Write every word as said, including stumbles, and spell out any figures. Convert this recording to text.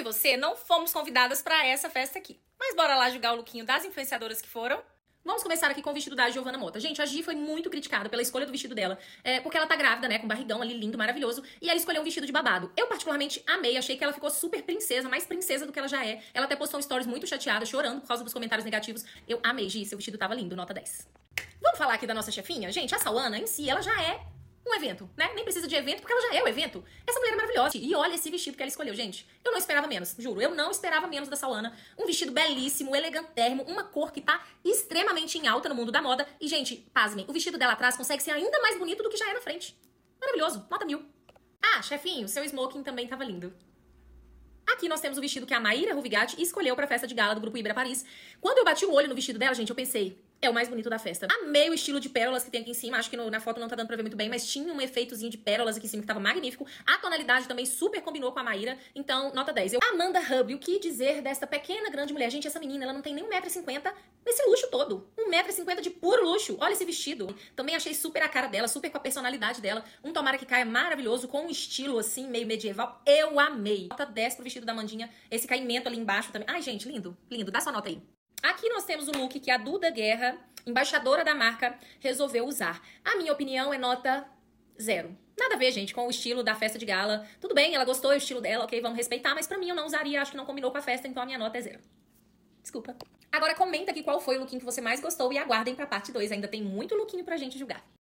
e você não fomos convidadas pra essa festa aqui. Mas bora lá julgar o lookinho das influenciadoras que foram. Vamos começar aqui com o vestido da Giovanna Motta. Gente, a Gi foi muito criticada pela escolha do vestido dela, é, porque ela tá grávida, né, com barrigão ali lindo, maravilhoso, e ela escolheu um vestido de babado. Eu particularmente amei, achei que ela ficou super princesa, mais princesa do que ela já é. Ela até postou um stories muito chateada, chorando por causa dos comentários negativos. Eu amei, Gi, seu vestido tava lindo, nota dez. Vamos falar aqui da nossa chefinha? Gente, a Sauana em si, ela já é um evento, né? Nem precisa de evento, porque ela já é o evento. Essa mulher é maravilhosa. E olha esse vestido que ela escolheu, gente. Eu não esperava menos, juro. Eu não esperava menos da Sauana. Um vestido belíssimo, elegantérrimo, uma cor que tá extremamente em alta no mundo da moda. E, gente, pasmem, o vestido dela atrás consegue ser ainda mais bonito do que já é na frente. Maravilhoso, nota mil. Ah, chefinho, seu smoking também tava lindo. Aqui nós temos o vestido que a Maíra Ruvigatti escolheu pra festa de gala do Grupo Ibra Paris. Quando eu bati o olho no vestido dela, gente, eu pensei, é o mais bonito da festa. Amei o estilo de pérolas que tem aqui em cima. Acho que no, na foto não tá dando pra ver muito bem, mas tinha um efeitozinho de pérolas aqui em cima que tava magnífico. A tonalidade também super combinou com a Maíra. Então, nota dez. Eu... Amanda Hubbard, o que dizer desta pequena, grande mulher? Gente, essa menina, ela não tem nem um metro e cinquenta nesse luxo todo. um metro e cinquenta de puro luxo. Olha esse vestido. Também achei super a cara dela, super com a personalidade dela. Um tomara que caia maravilhoso, com um estilo assim, meio medieval. Eu amei. Nota dez pro vestido da Mandinha. Esse caimento ali embaixo também. Ai, gente, lindo, lindo. Dá sua nota aí. Aqui nós temos o look que a Duda Guerra, embaixadora da marca, resolveu usar. A minha opinião é nota zero. Nada a ver, gente, com o estilo da festa de gala. Tudo bem, ela gostou, é o estilo dela, ok, vamos respeitar, mas pra mim eu não usaria, acho que não combinou com a festa, então a minha nota é zero. Desculpa. Agora comenta aqui qual foi o lookinho que você mais gostou e aguardem pra parte dois, ainda tem muito lookinho pra gente julgar.